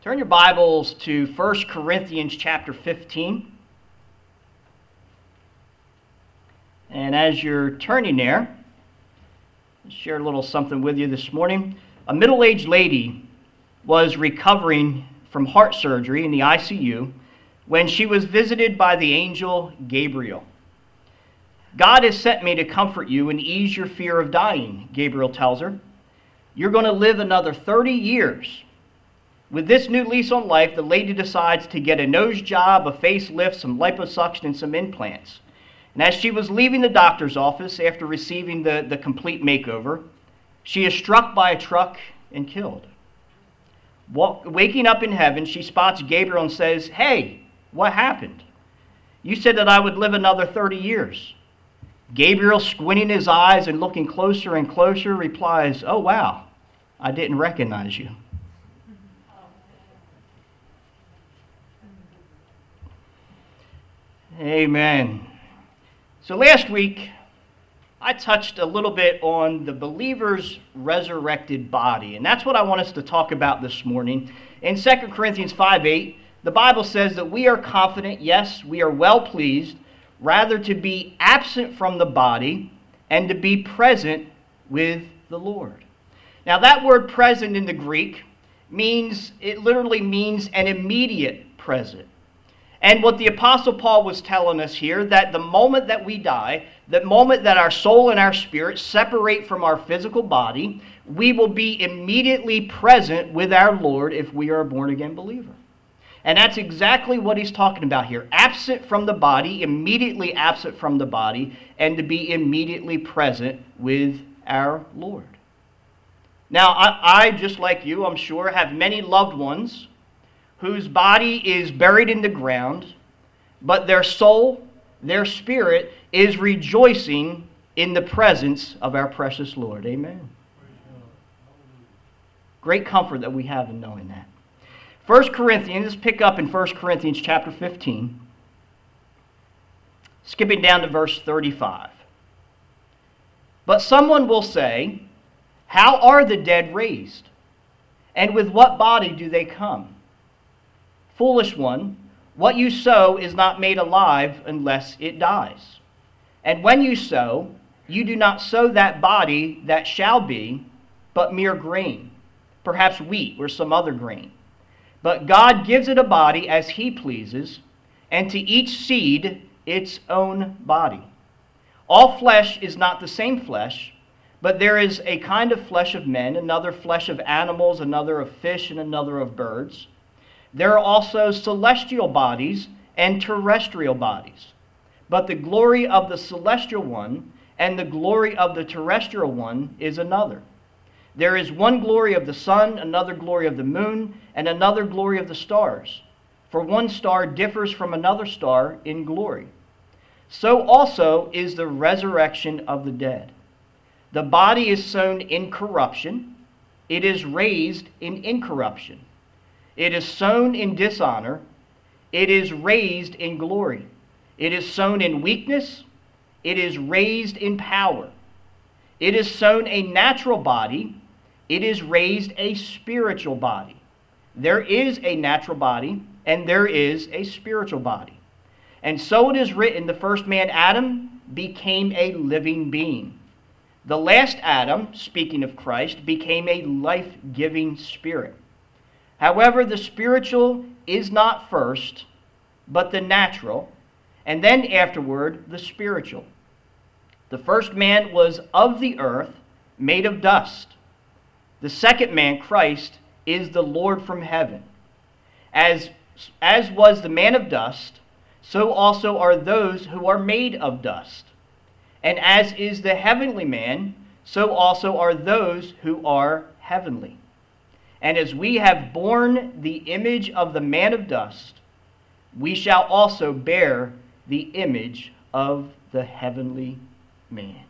Turn your Bibles to 1 Corinthians chapter 15. And as you're turning there, I'll share a little something with you this morning. A middle-aged lady was recovering from heart surgery in the ICU when she was visited by the angel Gabriel. God has sent me to comfort you and ease your fear of dying, Gabriel tells her. You're going to live another 30 years. With this new lease on life, the lady decides to get a nose job, a facelift, some liposuction, and some implants. And as she was leaving the doctor's office after receiving the complete makeover, she is struck by a truck and killed. Waking up in heaven, she spots Gabriel and says, "Hey, what happened? You said that I would live another 30 years. Gabriel, squinting his eyes and looking closer and closer, replies, "Oh, wow, I didn't recognize you." Amen. So last week, I touched a little bit on the believer's resurrected body, and that's what I want us to talk about this morning. In 2 Corinthians 5:8, the Bible says that we are confident, yes, we are well pleased, rather to be absent from the body and to be present with the Lord. Now that word present in the Greek literally means an immediate present. And what the Apostle Paul was telling us here, that the moment that we die, the moment that our soul and our spirit separate from our physical body, we will be immediately present with our Lord if we are a born-again believer. And that's exactly what he's talking about here. Absent from the body, immediately absent from the body, and to be immediately present with our Lord. Now, I just like you, I'm sure, have many loved ones whose body is buried in the ground, but their soul, their spirit, is rejoicing in the presence of our precious Lord. Amen. Great comfort that we have in knowing that. 1 Corinthians, let's pick up in 1 Corinthians chapter 15, skipping down to verse 35. But someone will say, "How are the dead raised? And with what body do they come? Foolish one, what you sow is not made alive unless it dies. And when you sow, you do not sow that body that shall be, but mere grain, perhaps wheat or some other grain. But God gives it a body as he pleases, and to each seed its own body. All flesh is not the same flesh, but there is a kind of flesh of men, another flesh of animals, another of fish, and another of birds. There are also celestial bodies and terrestrial bodies. But the glory of the celestial one and the glory of the terrestrial one is another. There is one glory of the sun, another glory of the moon, and another glory of the stars. For one star differs from another star in glory. So also is the resurrection of the dead. The body is sown in corruption, it is raised in incorruption. It is sown in dishonor, it is raised in glory. It is sown in weakness, it is raised in power. It is sown a natural body, it is raised a spiritual body. There is a natural body, and there is a spiritual body. And so it is written, the first man, Adam, became a living being. The last Adam, speaking of Christ, became a life-giving spirit. However, the spiritual is not first, but the natural, and then afterward the spiritual. The first man was of the earth, made of dust. The second man, Christ, is the Lord from heaven. As was the man of dust, so also are those who are made of dust. And as is the heavenly man, so also are those who are heavenly. And as we have borne the image of the man of dust, we shall also bear the image of the heavenly man.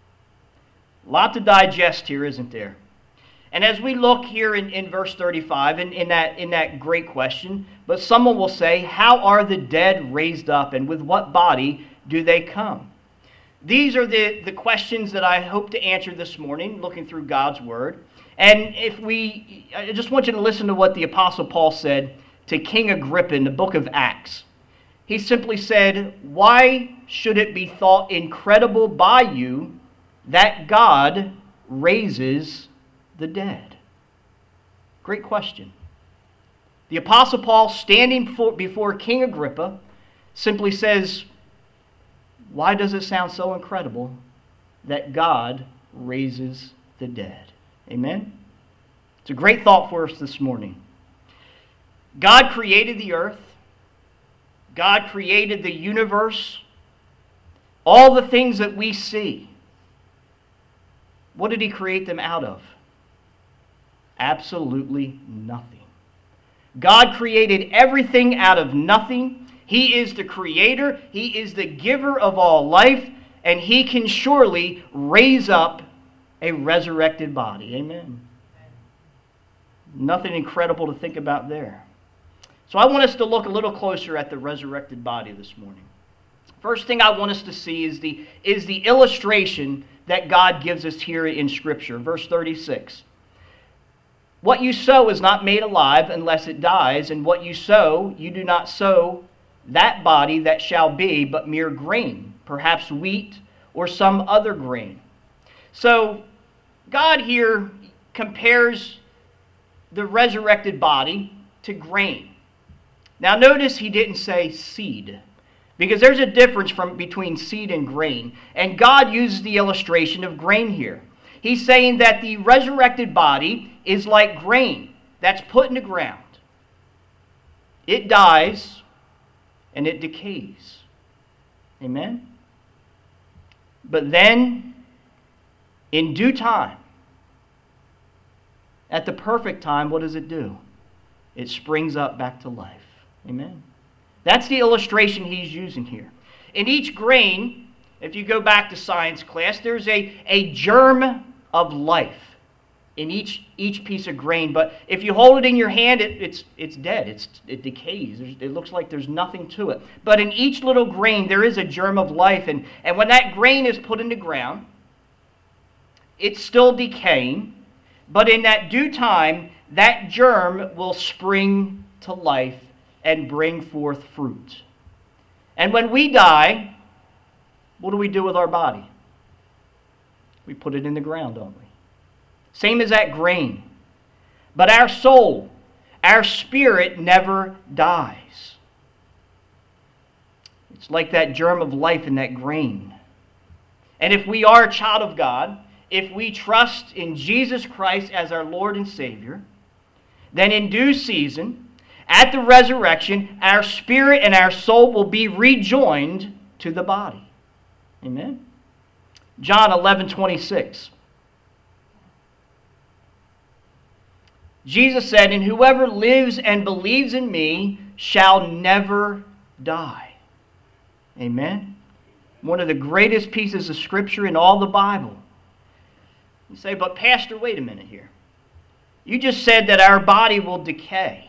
A lot to digest here, isn't there? And as we look here in verse 35, in that great question, but someone will say, "How are the dead raised up, and with what body do they come?" These are the questions that I hope to answer this morning, looking through God's Word. And I just want you to listen to what the Apostle Paul said to King Agrippa in the book of Acts. He simply said, "Why should it be thought incredible by you that God raises the dead?" Great question. The Apostle Paul, standing before King Agrippa, simply says, why does it sound so incredible that God raises the dead? Amen? It's a great thought for us this morning. God created the earth. God created the universe. All the things that we see. What did He create them out of? Absolutely nothing. God created everything out of nothing. He is the creator. He is the giver of all life. And He can surely raise up a resurrected body. Amen. Nothing incredible to think about there. So I want us to look a little closer at the resurrected body this morning. First thing I want us to see is the illustration that God gives us here in Scripture. Verse 36. What you sow is not made alive unless it dies, and what you sow, you do not sow that body that shall be, but mere grain, perhaps wheat or some other grain. So God here compares the resurrected body to grain. Now notice He didn't say seed, because there's a difference between seed and grain. And God uses the illustration of grain here. He's saying that the resurrected body is like grain that's put in the ground. It dies and it decays. Amen? But then, in due time, at the perfect time, what does it do? It springs up back to life. Amen? That's the illustration He's using here. In each grain, if you go back to science class, there's a germ of life in each piece of grain. But if you hold it in your hand, it's dead. It decays. It looks like there's nothing to it. But in each little grain, there is a germ of life. And when that grain is put in the ground, it's still decaying. But in that due time, that germ will spring to life and bring forth fruit. And when we die, what do we do with our body? We put it in the ground, don't we? Same as that grain. But our soul, our spirit never dies. It's like that germ of life in that grain. And if we are a child of God, if we trust in Jesus Christ as our Lord and Savior, then in due season, at the resurrection, our spirit and our soul will be rejoined to the body. Amen? John 11:26. Jesus said, "And whoever lives and believes in me shall never die." Amen? One of the greatest pieces of Scripture in all the Bible. You say, but Pastor, wait a minute here. You just said that our body will decay.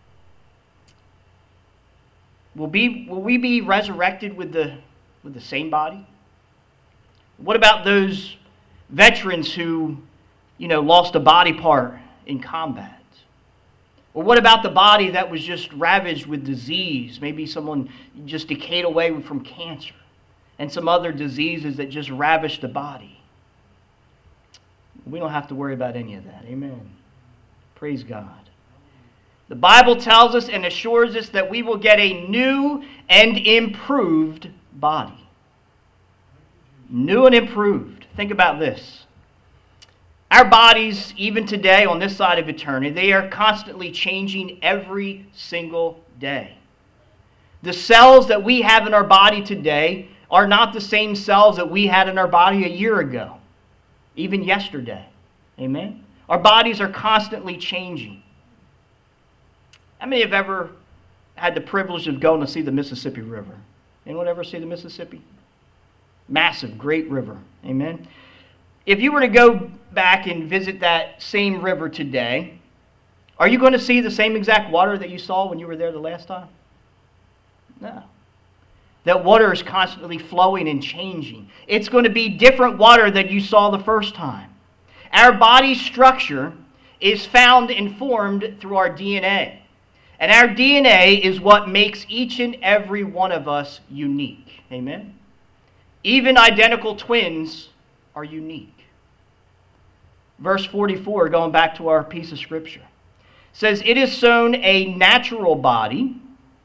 Will we be resurrected with the same body? What about those veterans who, lost a body part in combat? Or what about the body that was just ravaged with disease? Maybe someone just decayed away from cancer and some other diseases that just ravished the body. We don't have to worry about any of that. Amen. Praise God. The Bible tells us and assures us that we will get a new and improved body. New and improved. Think about this. Our bodies, even today on this side of eternity, they are constantly changing every single day. The cells that we have in our body today are not the same cells that we had in our body a year ago, even yesterday. Amen? Our bodies are constantly changing. How many have ever had the privilege of going to see the Mississippi River? Anyone ever see the Mississippi? Massive, great river. Amen? If you were to go back and visit that same river today, are you going to see the same exact water that you saw when you were there the last time? No. That water is constantly flowing and changing. It's going to be different water than you saw the first time. Our body structure is found and formed through our DNA. And our DNA is what makes each and every one of us unique. Amen? Even identical twins are unique. Verse 44, going back to our piece of scripture, says, "It is sown a natural body.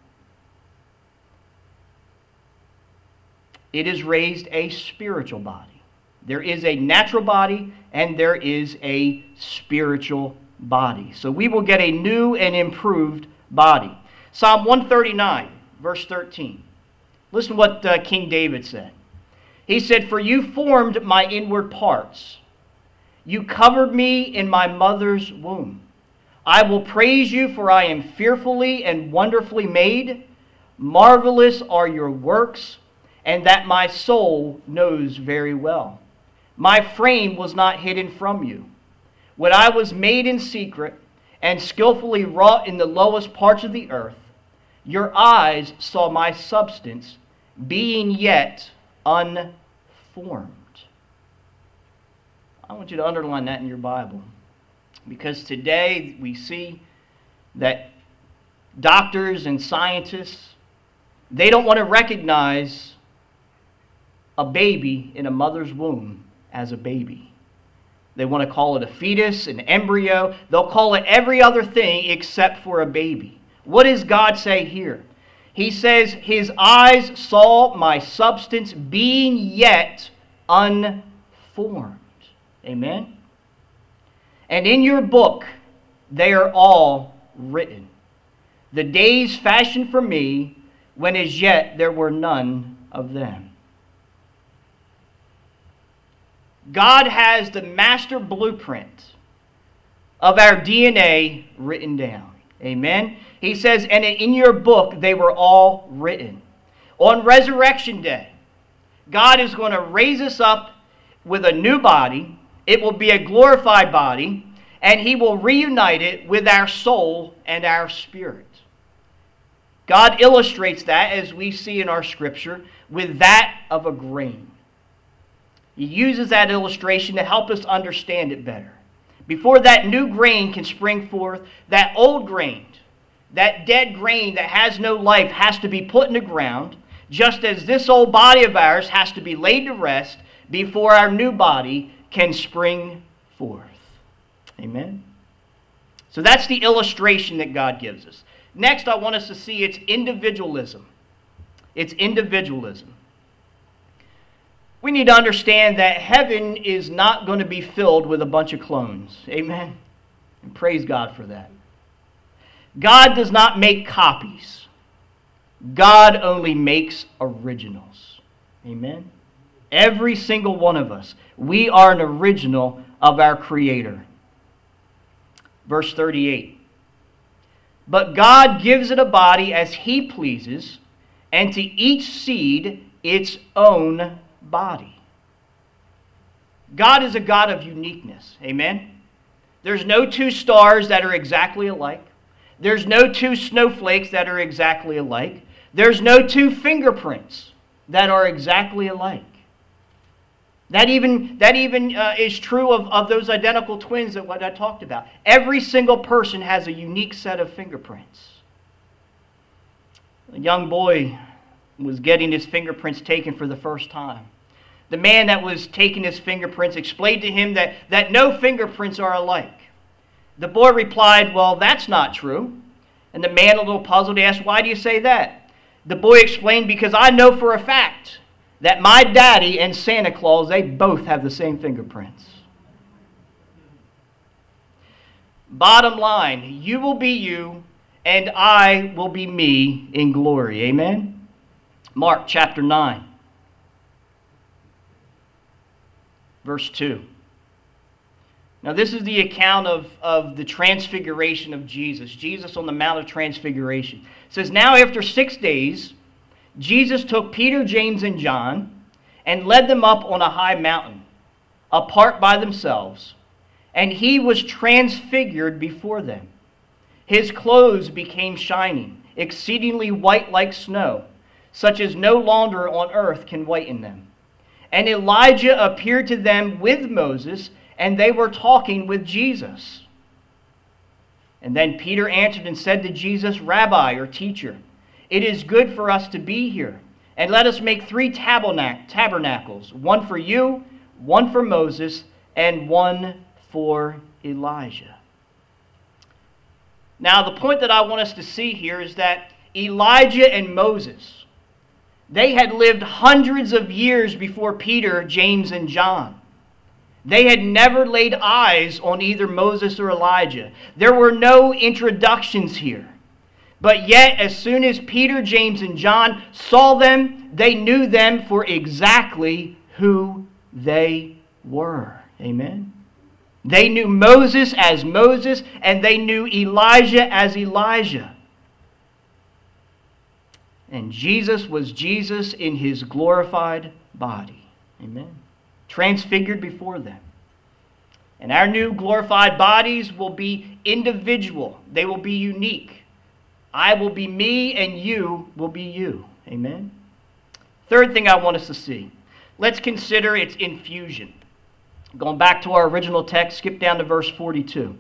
It is raised a spiritual body." There is a natural body and there is a spiritual body. So we will get a new and improved body. Psalm 139, verse 13. Listen to what King David said. He said, "For you formed my inward parts. You covered me in my mother's womb. I will praise you, for I am fearfully and wonderfully made. Marvelous are your works, and that my soul knows very well. My frame was not hidden from you. When I was made in secret and skillfully wrought in the lowest parts of the earth, your eyes saw my substance, being yet unformed." I want you to underline that in your Bible, because today we see that doctors and scientists, they don't want to recognize a baby in a mother's womb as a baby. They want to call it a fetus, an embryo. They'll call it every other thing except for a baby. What does God say here? He says, "His eyes saw my substance being yet unformed." Amen? "And in your book they are all written, the days fashioned for me, when as yet there were none of them." God has the master blueprint of our DNA written down. Amen? He says, "And in your book they were all written." On Resurrection Day, God is going to raise us up with a new body. It will be a glorified body, and He will reunite it with our soul and our spirit. God illustrates that, as we see in our scripture, with that of a grain. He uses that illustration to help us understand it better. Before that new grain can spring forth, that old grain, that dead grain that has no life, has to be put in the ground, just as this old body of ours has to be laid to rest before our new body can spring forth. Amen? So that's the illustration that God gives us. Next, I want us to see its individualism. It's individualism. We need to understand that heaven is not going to be filled with a bunch of clones. Amen? And praise God for that. God does not make copies. God only makes originals. Amen? Every single one of us, we are an original of our Creator. Verse 38. "But God gives it a body as He pleases, and to each seed its own body." God is a God of uniqueness. Amen? There's no two stars that are exactly alike. There's no two snowflakes that are exactly alike. There's no two fingerprints that are exactly alike. That even is true of those identical twins that what I talked about. Every single person has a unique set of fingerprints. A young boy was getting his fingerprints taken for the first time. The man that was taking his fingerprints explained to him that no fingerprints are alike. The boy replied, "Well, that's not true." And the man, a little puzzled, asked, "Why do you say that?" The boy explained, "Because I know for a fact that my daddy and Santa Claus, they both have the same fingerprints." Bottom line, you will be you, and I will be me in glory. Amen? Mark chapter 9, verse 2. Now this is the account of the transfiguration of Jesus. Jesus on the Mount of Transfiguration. It says, "Now after 6 days, Jesus took Peter, James, and John and led them up on a high mountain, apart by themselves, and He was transfigured before them. His clothes became shining, exceedingly white like snow, such as no longer on earth can whiten them. And Elijah appeared to them with Moses, and they were talking with Jesus. And then Peter answered and said to Jesus, Rabbi, or teacher, it is good for us to be here. And let us make 3 tabernacles, one for you, one for Moses, and one for Elijah. Now, the point that I want us to see here is that Elijah and Moses, they had lived hundreds of years before Peter, James, and John. They had never laid eyes on either Moses or Elijah. There were no introductions here. But yet, as soon as Peter, James, and John saw them, they knew them for exactly who they were. Amen? They knew Moses as Moses, and they knew Elijah as Elijah. And Jesus was Jesus in his glorified body. Amen? Transfigured before them. And our new glorified bodies will be individual. They will be unique. I will be me and you will be you. Amen? Third thing I want us to see. Let's consider its infusion. Going back to our original text, skip down to verse 42.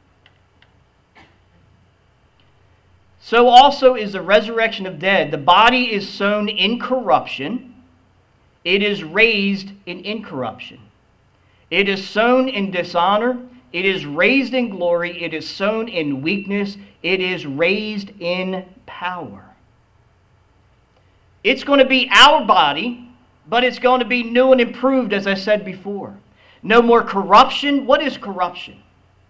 So also is the resurrection of dead. The body is sown in corruption. It is raised in incorruption. It is sown in dishonor. It is raised in glory. It is sown in weakness. It is raised in power. It's going to be our body, but it's going to be new and improved, as I said before. No more corruption. What is corruption?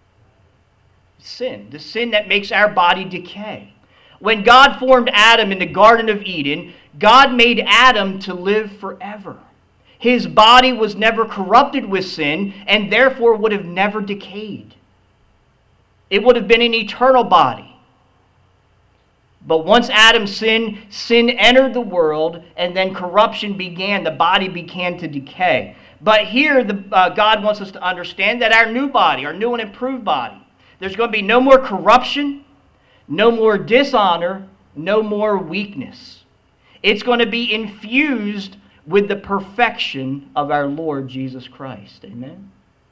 Sin. The sin that makes our body decay. When God formed Adam in the Garden of Eden, God made Adam to live forever. His body was never corrupted with sin and therefore would have never decayed. It would have been an eternal body. But once Adam sinned, sin entered the world and then corruption began. The body began to decay. But here God wants us to understand that our new body, our new and improved body, there's going to be no more corruption, no more dishonor, no more weakness. It's going to be infused with the perfection of our Lord Jesus Christ. Amen?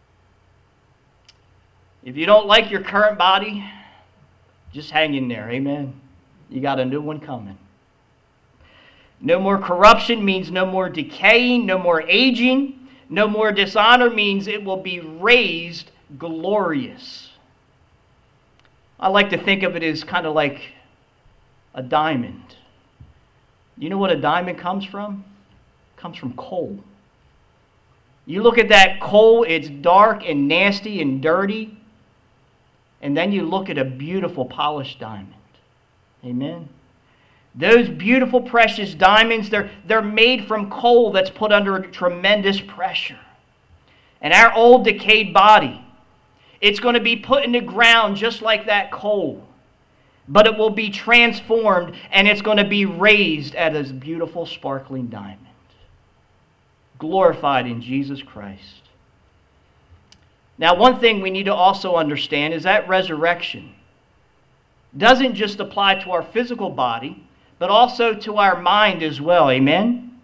If you don't like your current body, just hang in there. Amen? You got a new one coming. No more corruption means no more decaying, no more aging. No more dishonor means it will be raised glorious. I like to think of it as kind of like a diamond. You know what a diamond comes from? It comes from coal. You look at that coal, it's dark and nasty and dirty. And then you look at a beautiful polished diamond. Amen? Those beautiful precious diamonds, they're made from coal that's put under tremendous pressure. And our old decayed body, it's going to be put in the ground just like that coal. But it will be transformed and it's going to be raised as a beautiful sparkling diamond. Glorified in Jesus Christ. Now, one thing we need to also understand is that resurrection doesn't just apply to our physical body, but also to our mind as well. Amen?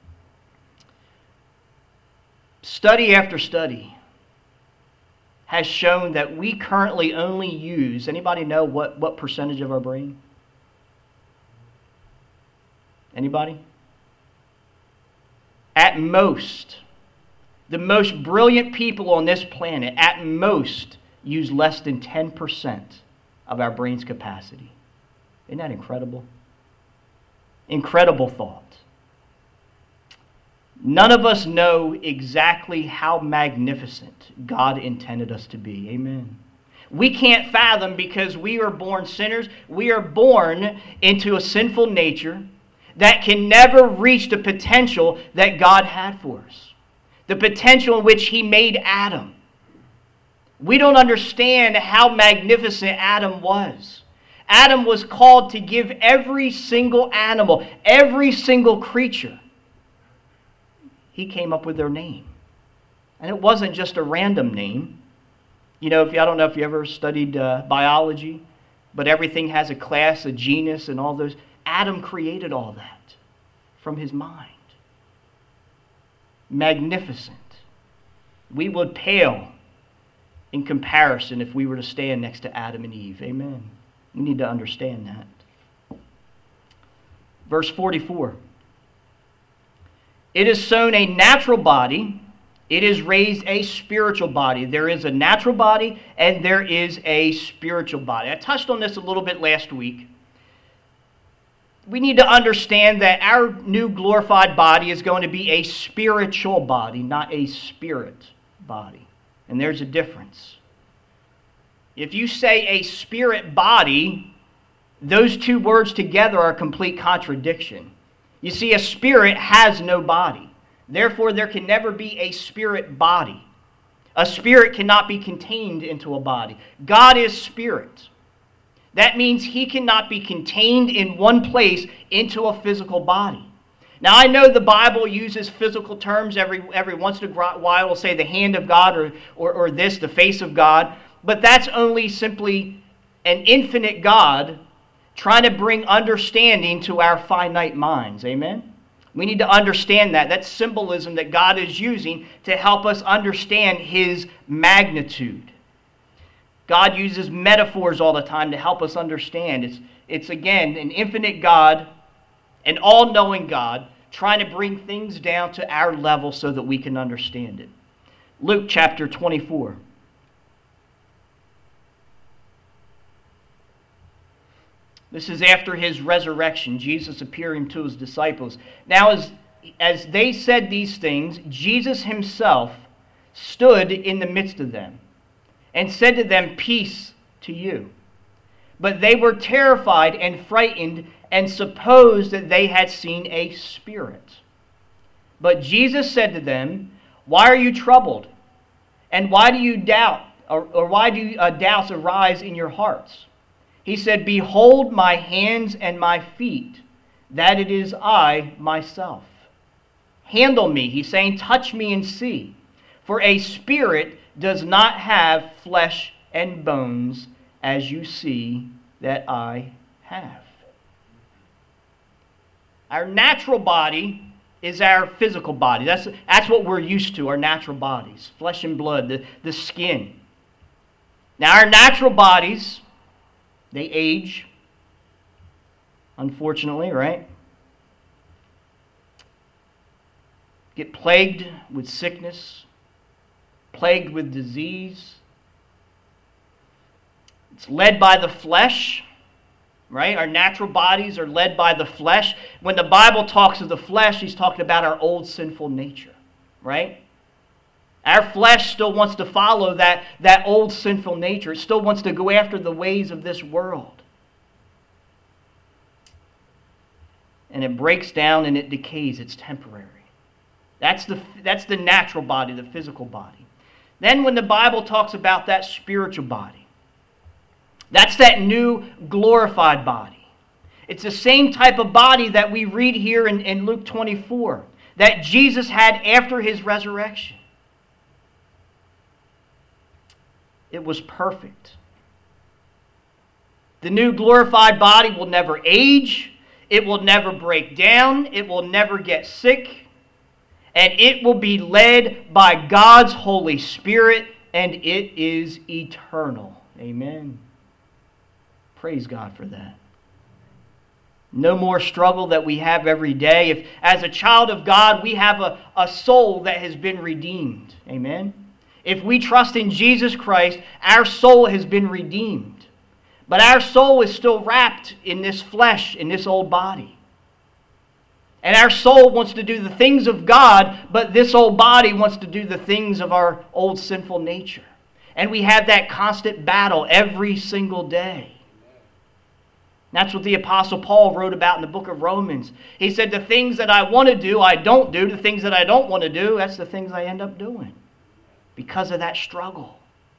Study after study has shown that we currently only use, anybody know what percentage of our brain? Anybody? At most, the most brilliant people on this planet, at most, use less than 10% of our brain's capacity. Isn't that incredible? Incredible thought. None of us know exactly how magnificent God intended us to be. Amen. We can't fathom because we are born sinners. We are born into a sinful nature that can never reach the potential that God had for us. The potential in which He made Adam. We don't understand how magnificent Adam was. Adam was called to give every single animal, every single creature. He came up with their name. And it wasn't just a random name. You know, I don't know if you ever studied biology, but everything has a class, a genus, and all those. Adam created all that from his mind. Magnificent. We would pale in comparison if we were to stand next to Adam and Eve. Amen. We need to understand that. Verse 44. It is sown a natural body, it is raised a spiritual body. There is a natural body and there is a spiritual body. I touched on this a little bit last week. We need to understand that our new glorified body is going to be a spiritual body, not a spirit body. And there's a difference. If you say a spirit body, those two words together are a complete contradiction. You see, a spirit has no body. Therefore, there can never be a spirit body. A spirit cannot be contained into a body. God is spirit. That means he cannot be contained in one place into a physical body. Now, I know the Bible uses physical terms every once in a while. It'll say the hand of God or this, the face of God. But that's only simply an infinite God trying to bring understanding to our finite minds. Amen? We need to understand that. That's symbolism that God is using to help us understand his magnitude. God uses metaphors all the time to help us understand. It's again, an infinite God, an all-knowing God, trying to bring things down to our level so that we can understand it. Luke chapter 24. This is after his resurrection, Jesus appearing to his disciples. Now, as they said these things, Jesus himself stood in the midst of them and said to them, "Peace to you." But they were terrified and frightened and supposed that they had seen a spirit. But Jesus said to them, "Why are you troubled? And why do you doubt, or why do doubts arise in your hearts?" He said, "Behold my hands and my feet, that it is I myself. Handle me," he's saying, "touch me and see. For a spirit does not have flesh and bones, as you see that I have." Our natural body is our physical body. That's what we're used to, our natural bodies. Flesh and blood, the skin. Now, our natural bodies, they age, unfortunately, right? Get plagued with sickness, plagued with disease. It's led by the flesh, right? Our natural bodies are led by the flesh. When the Bible talks of the flesh, he's talking about our old sinful nature, right? Our flesh still wants to follow that old sinful nature. It still wants to go after the ways of this world. And it breaks down and it decays. It's temporary. That's the natural body, the physical body. Then when the Bible talks about that spiritual body, that's that new glorified body. It's the same type of body that we read here in Luke 24, that Jesus had after his resurrection. It was perfect. The new glorified body will never age. It will never break down. It will never get sick. And it will be led by God's Holy Spirit, and it is eternal. Amen. Praise God for that. No more struggle that we have every day. If, as a child of God, we have a soul that has been redeemed. Amen. If we trust in Jesus Christ, our soul has been redeemed. But our soul is still wrapped in this flesh, in this old body. And our soul wants to do the things of God, but this old body wants to do the things of our old sinful nature. And we have that constant battle every single day. That's what the Apostle Paul wrote about in the book of Romans. He said, the things that I want to do, I don't do. The things that I don't want to do, that's the things I end up doing. Because of that struggle.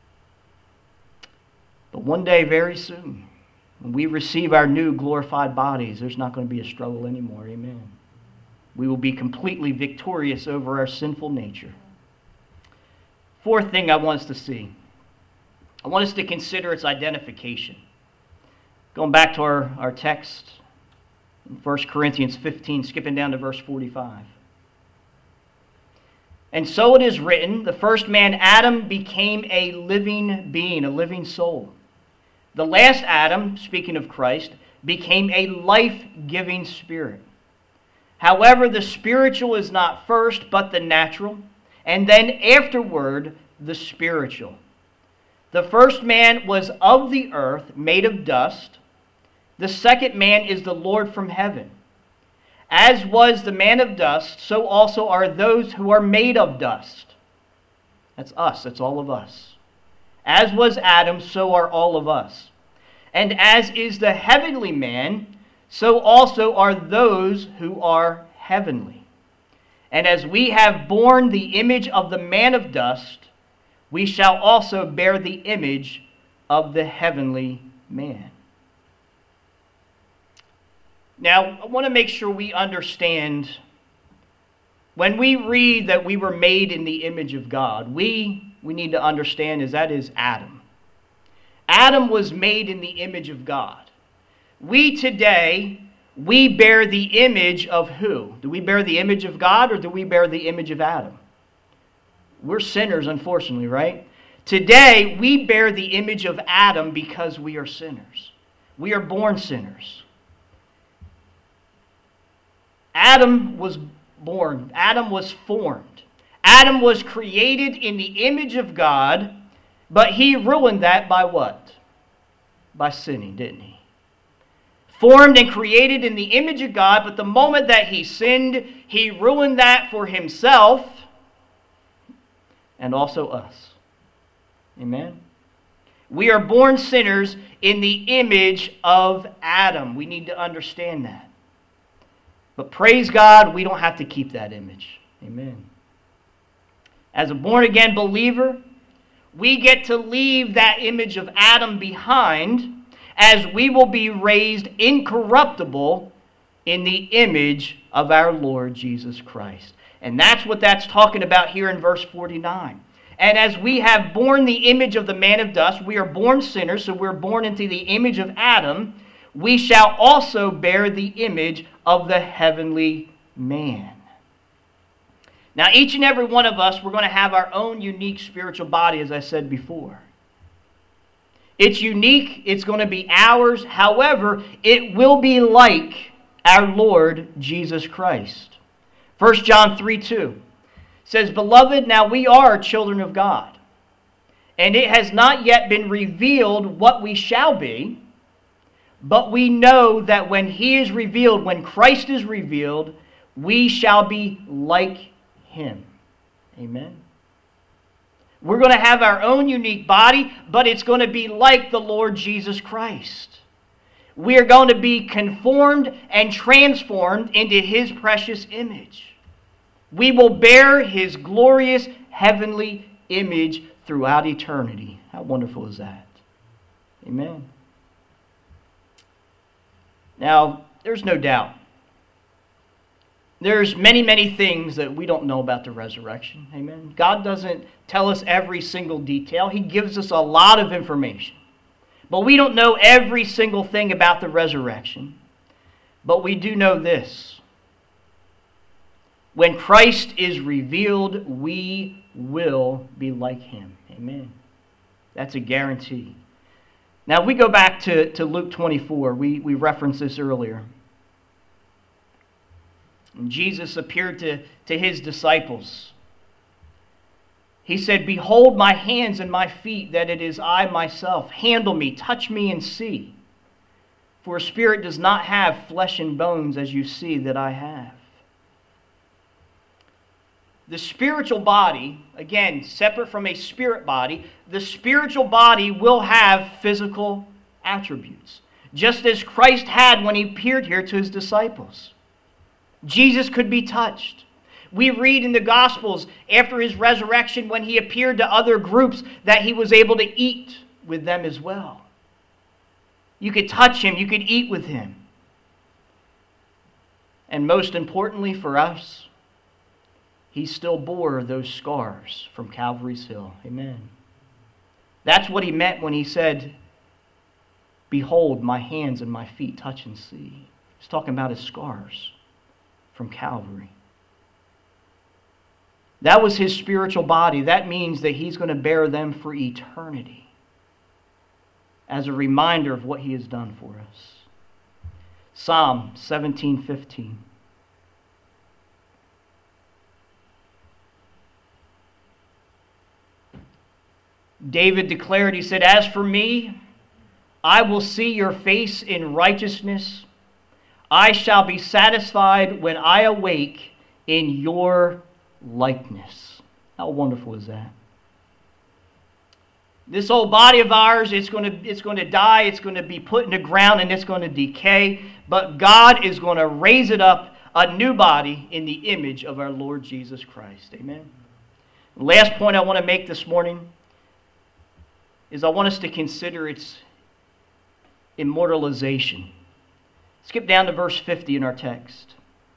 But one day, very soon, when we receive our new glorified bodies, there's not going to be a struggle anymore. Amen. We will be completely victorious over our sinful nature. Fourth thing I want us to see. I want us to consider its identification. Going back to our text, in 1 Corinthians 15, skipping down to verse 45. And so it is written, the first man, Adam, became a living being, a living soul. The last Adam, speaking of Christ, became a life-giving spirit. However, the spiritual is not first, but the natural, and then afterward, the spiritual. The first man was of the earth, made of dust. The second man is the Lord from heaven. As was the man of dust, so also are those who are made of dust. That's us, that's all of us. As was Adam, so are all of us. And as is the heavenly man, so also are those who are heavenly. And as we have borne the image of the man of dust, we shall also bear the image of the heavenly man. Now, I want to make sure we understand, when we read that we were made in the image of God, we need to understand that is Adam. Adam was made in the image of God. We today, we bear the image of who? Do we bear the image of God, or do we bear the image of Adam? We're sinners, unfortunately, right? Today, we bear the image of Adam because we are sinners. We are born sinners. Adam was born. Adam was formed. Adam was created in the image of God, but he ruined that by what? By sinning, didn't he? Formed and created in the image of God, but the moment that he sinned, he ruined that for himself and also us. Amen? We are born sinners in the image of Adam. We need to understand that. But praise God, we don't have to keep that image. Amen. As a born-again believer, we get to leave that image of Adam behind, as we will be raised incorruptible in the image of our Lord Jesus Christ. And that's what that's talking about here in verse 49. And as we have borne the image of the man of dust, we are born sinners, so we're born into the image of Adam, we shall also bear the image of the heavenly man. Now, each and every one of us, we're going to have our own unique spiritual body, as I said before. It's unique. It's going to be ours. However, it will be like our Lord Jesus Christ. 1 John 3:2 says, Beloved, now we are children of God, and it has not yet been revealed what we shall be, but we know that when He is revealed, when Christ is revealed, we shall be like Him. Amen. We're going to have our own unique body, but it's going to be like the Lord Jesus Christ. We are going to be conformed and transformed into His precious image. We will bear His glorious heavenly image throughout eternity. How wonderful is that? Amen. Now, there's no doubt. There's many, many things that we don't know about the resurrection. Amen. God doesn't tell us every single detail. He gives us a lot of information. But we don't know every single thing about the resurrection. But we do know this. When Christ is revealed, we will be like Him. Amen. That's a guarantee. Now, we go back to Luke 24. We referenced this earlier. And Jesus appeared to His disciples. He said, Behold my hands and my feet, that it is I myself. Handle me, touch me, and see. For a spirit does not have flesh and bones, as you see that I have. The spiritual body, again, separate from a spirit body, the spiritual body will have physical attributes, just as Christ had when He appeared here to His disciples. Jesus could be touched. We read in the Gospels after His resurrection, when He appeared to other groups, that He was able to eat with them as well. You could touch Him, you could eat with Him. And most importantly for us, He still bore those scars from Calvary's Hill. Amen. That's what He meant when He said, Behold my hands and my feet, touch and see. He's talking about His scars from Calvary. That was his spiritual body. That means that he's going to bear them for eternity as a reminder of what he has done for us. Psalm 17:15. David declared, he said, "As for me, I will see your face in righteousness. I shall be satisfied when I awake in your likeness." How wonderful is that? This old body of ours, it's going to die, it's going to be put in the ground, and it's going to decay. But God is going to raise it up, a new body in the image of our Lord Jesus Christ. Amen. The last point I want to make this morning is I want us to consider its immortalization. Skip down to verse 50 in our text.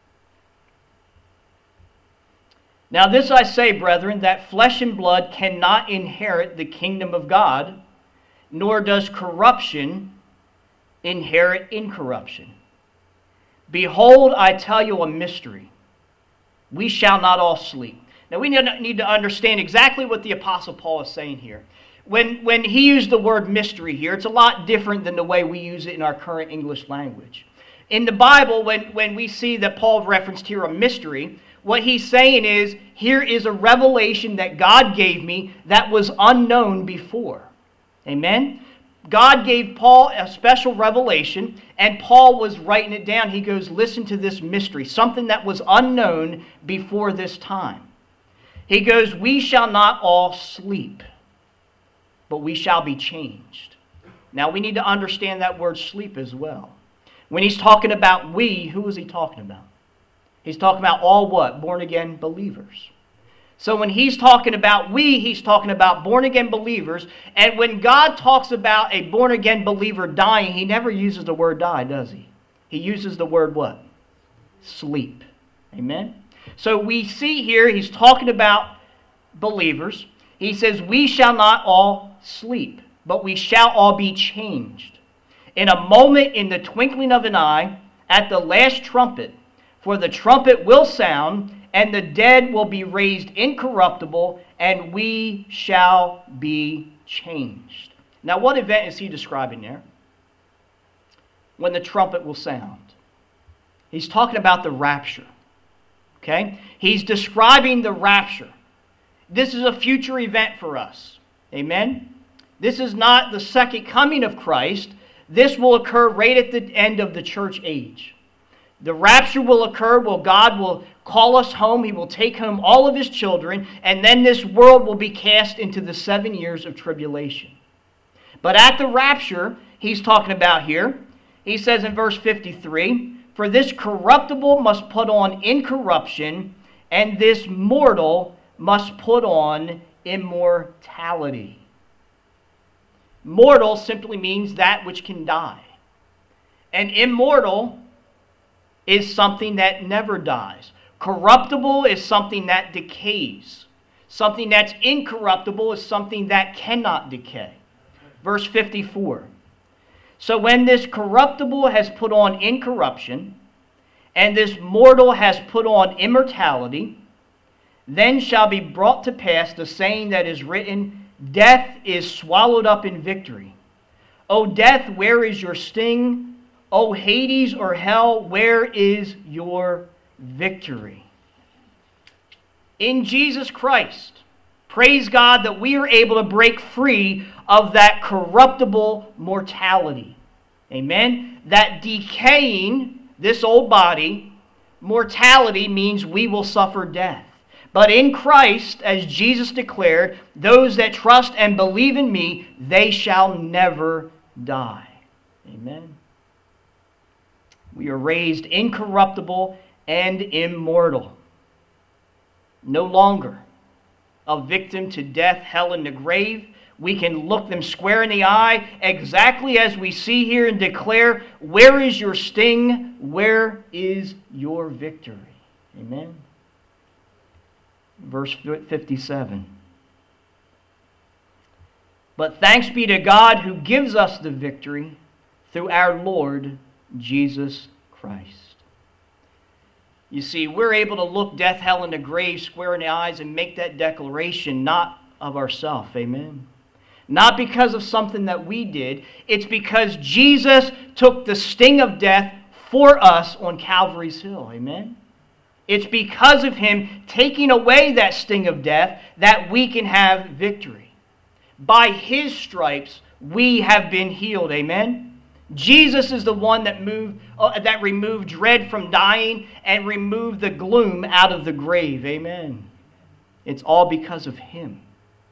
"Now this I say, brethren, that flesh and blood cannot inherit the kingdom of God, nor does corruption inherit incorruption. Behold, I tell you a mystery. We shall not all sleep." Now we need to understand exactly what the Apostle Paul is saying here. When he used the word mystery here, it's a lot different than the way we use it in our current English language. In the Bible, when we see that Paul referenced here a mystery, what he's saying is, here is a revelation that God gave me that was unknown before. Amen? God gave Paul a special revelation, and Paul was writing it down. He goes, listen to this mystery, something that was unknown before this time. He goes, we shall not all sleep, but we shall be changed. Now we need to understand that word sleep as well. When he's talking about we, who is he talking about? He's talking about all what? Born again believers. So when he's talking about we, he's talking about born again believers. And when God talks about a born again believer dying, he never uses the word die, does he? He uses the word what? Sleep. Amen? So we see here he's talking about believers. He says, we shall not all sleep, but we shall all be changed. In a moment, in the twinkling of an eye, at the last trumpet, for the trumpet will sound, and the dead will be raised incorruptible, and we shall be changed. Now, what event is he describing there? When the trumpet will sound. He's talking about the rapture. Okay? He's describing the rapture. This is a future event for us. Amen? This is not the second coming of Christ. This will occur right at the end of the church age. The rapture will occur where God will call us home. He will take home all of his children, and then this world will be cast into the 7 years of tribulation. But at the rapture, he's talking about here, he says in verse 53, for this corruptible must put on incorruption, and this mortal must put on immortality. Mortal simply means that which can die. And immortal is something that never dies. Corruptible is something that decays. Something that's incorruptible is something that cannot decay. Verse 54. So when this corruptible has put on incorruption, and this mortal has put on immortality, then shall be brought to pass the saying that is written, death is swallowed up in victory. O death, where is your sting? O Hades or hell, where is your victory? In Jesus Christ, praise God that we are able to break free of that corruptible mortality. Amen? That decaying, this old body, mortality means we will suffer death. But in Christ, as Jesus declared, those that trust and believe in me, they shall never die. Amen? We are raised incorruptible and immortal. No longer a victim to death, hell, and the grave. We can look them square in the eye, exactly as we see here, and declare, where is your sting? Where is your victory? Amen? Verse 57. But thanks be to God who gives us the victory through our Lord Jesus Christ. You see, we're able to look death, hell, and the grave square in the eyes and make that declaration not of ourselves. Amen. Not because of something that we did. It's because Jesus took the sting of death for us on Calvary's Hill. Amen. It's because of Him taking away that sting of death that we can have victory. By His stripes, we have been healed. Amen. Jesus is the one that removed dread from dying and removed the gloom out of the grave. Amen. It's all because of Him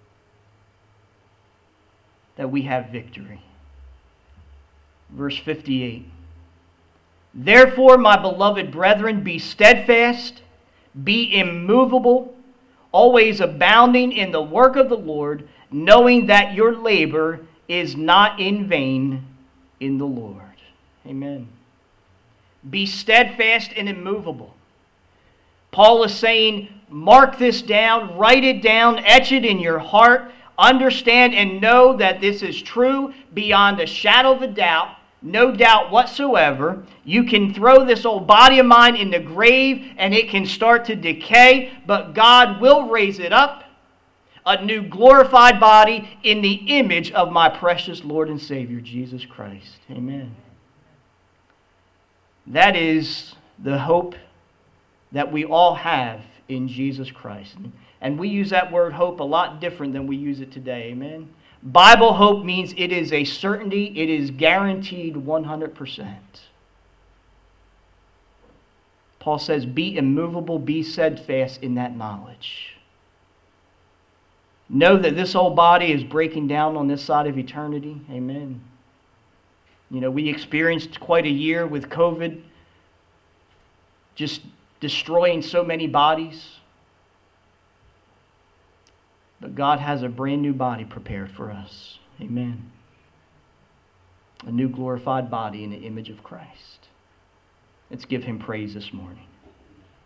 that we have victory. Verse 58. Therefore, my beloved brethren, be steadfast, be immovable, always abounding in the work of the Lord, knowing that your labor is not in vain in the Lord. Amen. Be steadfast and immovable. Paul is saying, mark this down, write it down, etch it in your heart, understand and know that this is true beyond a shadow of a doubt, no doubt whatsoever. You can throw this old body of mine in the grave and it can start to decay, but God will raise it up, a new glorified body in the image of my precious Lord and Savior, Jesus Christ. Amen. That is the hope that we all have in Jesus Christ. And we use that word hope a lot different than we use it today. Amen. Bible hope means it is a certainty. It is guaranteed 100%. Paul says, be immovable, be steadfast in that knowledge. Know that this old body is breaking down on this side of eternity. Amen. You know, we experienced quite a year with COVID, just destroying so many bodies. But God has a brand new body prepared for us. Amen. A new glorified body in the image of Christ. Let's give Him praise this morning.